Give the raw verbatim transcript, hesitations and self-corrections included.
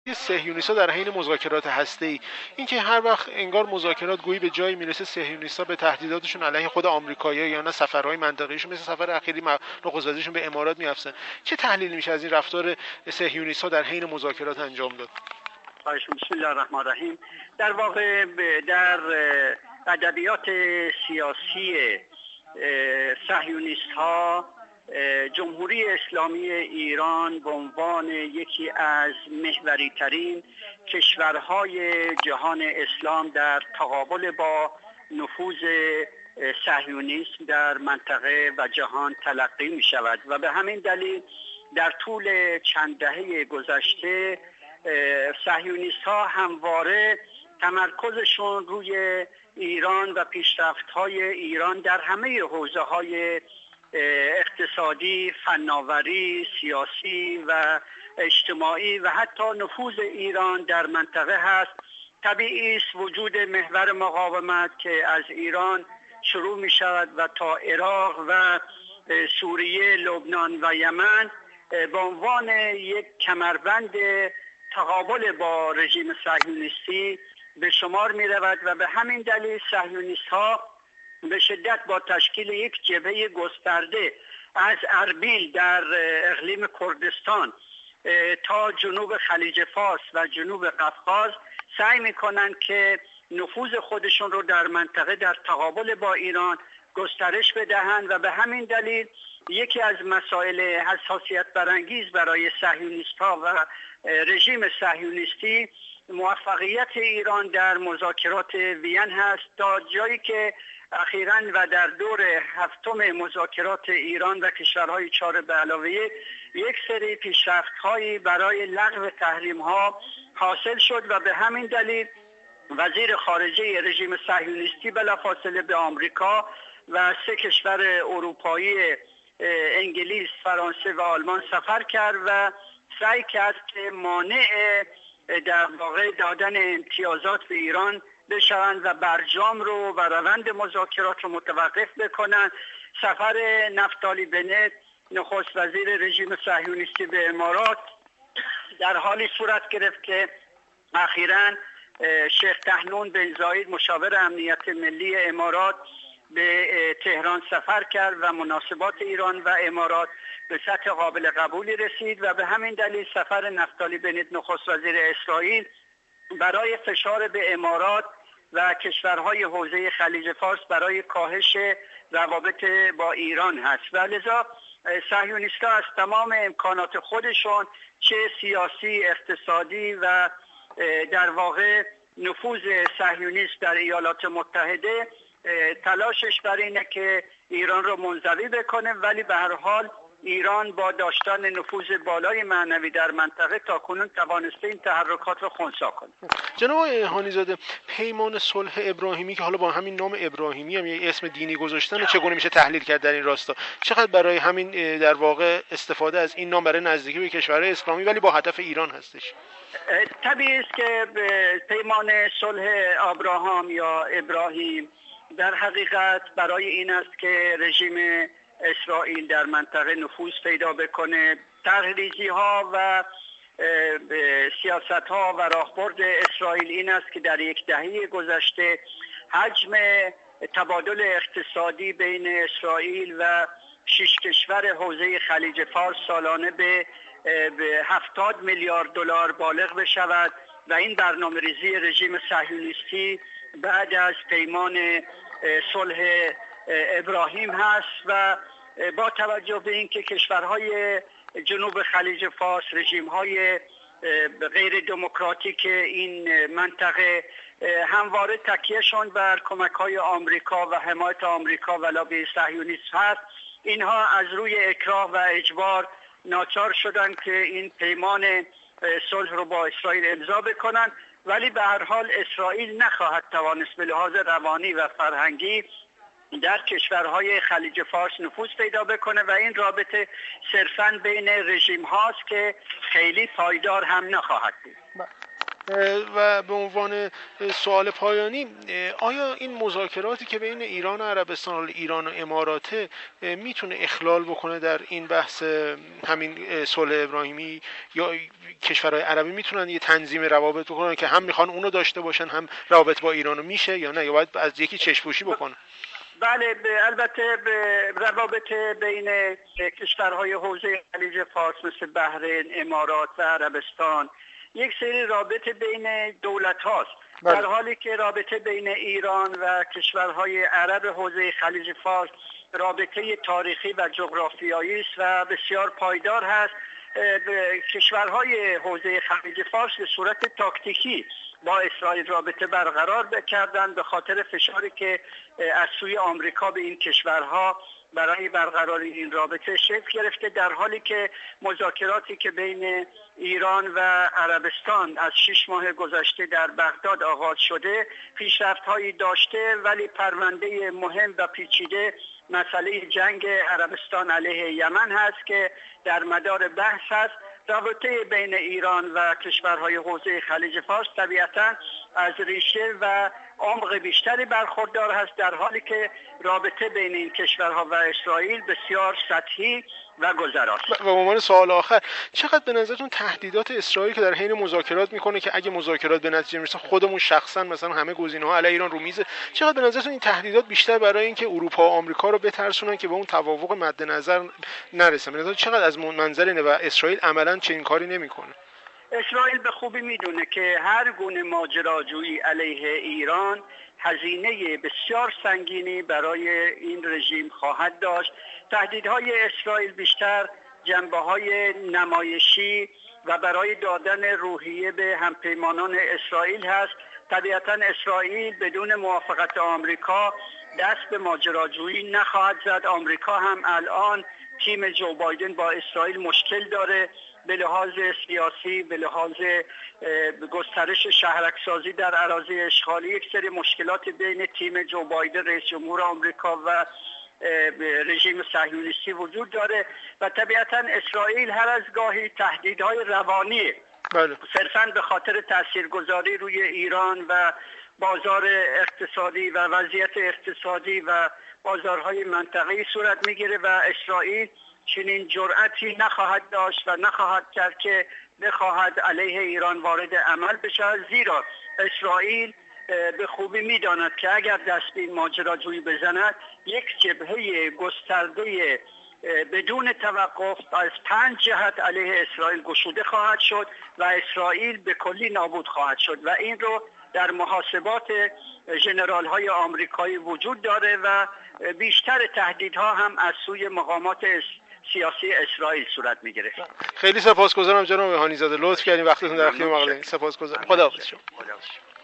صهیونیست‌ها در حین مذاکرات هسته‌ای، اینکه هر وقت انگار مذاکرات گویی به جایی میرسه صهیونیست‌ها به تهدیداتشون علیه خود آمریکایی‌ها یا نه سفرهای منطقه‌ایشون مثل سفر اخیری نخست وزیرشون به امارات میافسن، چه تحلیلی میشه از این رفتار صهیونیست‌ها در حین مذاکرات انجام داد؟ بسم الله الرحمن الرحیم. در واقع در ادبیات سیاسی صهیونیست‌ها جمهوری اسلامی ایران به عنوان یکی از محوری ترین کشورهای جهان اسلام در تقابل با نفوذ صهیونیسم در منطقه و جهان تلقی می شود و به همین دلیل در طول چند دهه گذشته صهیونیست‌ها همواره تمرکزشون روی ایران و پیشرفت‌های ایران در همه حوزه‌های اقتصادی، فناوری، سیاسی و اجتماعی و حتی نفوذ ایران در منطقه هست. طبیعی است وجود محور مقاومت که از ایران شروع می شود و تا عراق و سوریه، لبنان و یمن به عنوان یک کمربند تقابل با رژیم صهیونیستی به شمار می رود و به همین دلیل صهیونیست ها به شدت با تشکیل یک جبهه گسترده از اربیل در اقلیم کردستان تا جنوب خلیج فارس و جنوب قفقاز سعی میکنن که نفوذ خودشون رو در منطقه در تقابل با ایران گسترش بدهند و به همین دلیل یکی از مسائل حساسیت برانگیز برای صهیونیست ها و رژیم صهیونیستی موفقیت ایران در مذاکرات وین هست، تا جایی که اخیراً و در دور هفتم مذاکرات ایران و کشورهای چهار به علاوه یک سری پیشرفت‌هایی برای لغو تحریم‌ها حاصل شد و به همین دلیل وزیر خارجه رژیم صهیونیستی بلافاصله به آمریکا و سه کشور اروپایی انگلیس، فرانسه و آلمان سفر کرد و سعی کرد که مانع در واقع دادن امتیازات به ایران بشوند و برجام رو و روند مذاکرات رو متوقف بکنند. سفر نفتالی بنت نخست وزیر رژیم صهیونیستی به امارات در حالی صورت گرفت که اخیراً شیخ طحنون بن زاید مشاور امنیت ملی امارات به تهران سفر کرد و مناسبات ایران و امارات به سطح قابل قبولی رسید و به همین دلیل سفر نفتالی بنت نخست وزیر اسرائیل برای فشار به امارات و کشورهای حوزه خلیج فارس برای کاهش روابط با ایران هست و لذا صهیونیست‌ها از تمام امکانات خودشون چه سیاسی، اقتصادی و در واقع نفوذ صهیونیست در ایالات متحده تلاشش بر اینه که ایران رو منزوی بکنه، ولی به هر حال ایران با داشتن نفوذ بالای معنوی در منطقه تاکنون توانسته این تحرکات رو خنثی کنه. جناب هانی زاده، پیمان صلح ابراهیمی که حالا با همین نام ابراهیمی هم یه اسم دینی گذاشتن، چگونه میشه تحلیل کرد در این راستا؟ چقدر برای همین در واقع استفاده از این نام برای نزدیکی به کشورهای اسلامی ولی با هدف ایران هستش؟ طبیعی است که پیمان صلح ابراهام یا ابراهیم در حقیقت برای این است که رژیم اسرائیل در منطقه نفوذ پیدا بکنه. طرح‌ریزی ها و سیاست ها و راهبرد اسرائیل این است که در یک دهه گذشته حجم تبادل اقتصادی بین اسرائیل و شش کشور حوزه خلیج فارس سالانه به هفتاد میلیارد دلار بالغ بشود و این برنامه‌ریزی رژیم صهیونیستی بعد از پیمان صلح ابراهیم هست و با توجه به اینکه کشورهای جنوب خلیج فارس رژیم‌های غیر دموکراتیک این منطقه همواره تکیهشون بر کمک‌های آمریکا و حمایت آمریکا و لابی صهیونیست هست، اینها از روی اکراه و اجبار ناچار شدن که این پیمان صلح رو با اسرائیل امضا بکنن، ولی به هر حال اسرائیل نخواهد توانست به لحاظ روانی و فرهنگی در کشورهای خلیج فارس نفوذ پیدا بکنه و این رابطه صرفاً بین رژیم هاست که خیلی پایدار هم نخواهد بود. و به عنوان سوال پایانی، آیا این مذاکراتی که بین ایران و عربستان، ایران و امارات، میتونه اخلال بکنه در این بحث همین صلح ابراهیمی، یا کشورهای عربی میتونن یه تنظیم روابط بکنن که هم میخوان اونو داشته باشن هم روابط با ایرانو میشه، یا نه یا باید از یکی چشم‌پوشی بکنن؟ بله، البته به روابط بین کشورهای حوزه خلیج فارس مثل بحرین، امارات و عربستان یک سری رابطه بین دولت هاست، در حالی که رابطه بین ایران و کشورهای عرب حوزه خلیج فارس رابطه تاریخی و جغرافیایی است و بسیار پایدار هست. کشورهای حوزه خلیج فارس به صورت تاکتیکی با اسرائیل رابطه برقرار کردند به خاطر فشاری که از سوی آمریکا به این کشورها برای برقراری این رابطه شکل گرفته، در حالی که مذاکراتی که بین ایران و عربستان از شش ماه گذشته در بغداد آغاز شده پیشرفت‌هایی داشته، ولی پرونده مهم و پیچیده مسئله جنگ عربستان علیه یمن هست که در مدار بحث هست. رابطه بین ایران و کشورهای حوزه خلیج فارس طبیعتاً از ریشه و عمق بیشتری برخوردار هست، در حالی که رابطه بین این کشورها و اسرائیل بسیار سطحی و گذراست. و به عنوان سوال آخر، چقدر به نظرتون تهدیدات اسرائیل که در حین مذاکرات میکنه که اگه مذاکرات به نتیجه میرسه خودمون شخصا مثلا همه گزینه‌ها علیه ایران رو میزه، چقدر به نظرتون این تهدیدات بیشتر برای اینکه اروپا و آمریکا رو بترسونن که به اون توافق مد نظر نرسه؟ به نظر چقدر از منظر اینه و اسرائیل عملاً چنین کاری نمیکنه؟ اسرائیل به خوبی میدونه که هر گونه ماجراجویی علیه ایران هزینه بسیار سنگینی برای این رژیم خواهد داشت. تهدیدهای اسرائیل بیشتر جنبه‌های نمایشی و برای دادن روحیه به همپیمانان اسرائیل هست. طبیعتاً اسرائیل بدون موافقت آمریکا دست به ماجراجویی نخواهد زد. آمریکا هم الان تیم جو بایدن با اسرائیل مشکل داره به لحاظ سیاسی، به لحاظ گسترش شهرکسازی در اراضی اشغالی. یک سری مشکلات بین تیم جو بایدن رئیس جمهور آمریکا و رژیم صهیونیستی وجود داره و طبیعتا اسرائیل هر از گاهی تهدیدهای روانی بله. صرفاً به خاطر تاثیرگذاری روی ایران و بازار اقتصادی و وضعیت اقتصادی و بازارهای منطقه‌ای صورت میگیره و اسرائیل چنین جرأتی نخواهد داشت و نخواهد کرد که بخواهد علیه ایران وارد عمل بشه، زیرا اسرائیل به خوبی میداند که اگر دست به این ماجراجویی بزند یک جبهه گسترده بدون توقف از پنج جهت علیه اسرائیل گشوده خواهد شد و اسرائیل به کلی نابود خواهد شد و این رو در محاسبات ژنرال های آمریکایی وجود داره و بیشتر تهدیدها هم از سوی مقامات سیاسی اسرائیل صورت میگیره. خیلی سپاسگزارم جناب هانی زاده، لطف کردین وقتتون در اختیار ما قرار دادین. سپاسگزارم. خداحافظ شما.